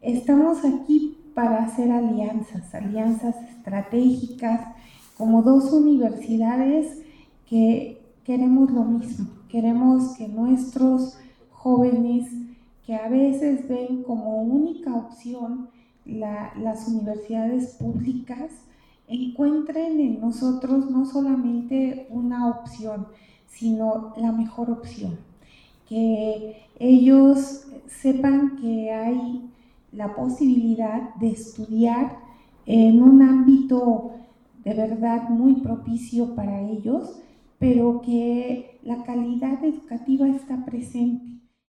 estamos aquí para hacer alianzas estratégicas, como dos universidades que queremos lo mismo. Queremos que nuestros jóvenes, que a veces ven como única opción las universidades públicas, encuentren en nosotros no solamente una opción, sino la mejor opción. Que ellos sepan que hay la posibilidad de estudiar en un ámbito de verdad muy propicio para ellos, pero que la calidad educativa está presente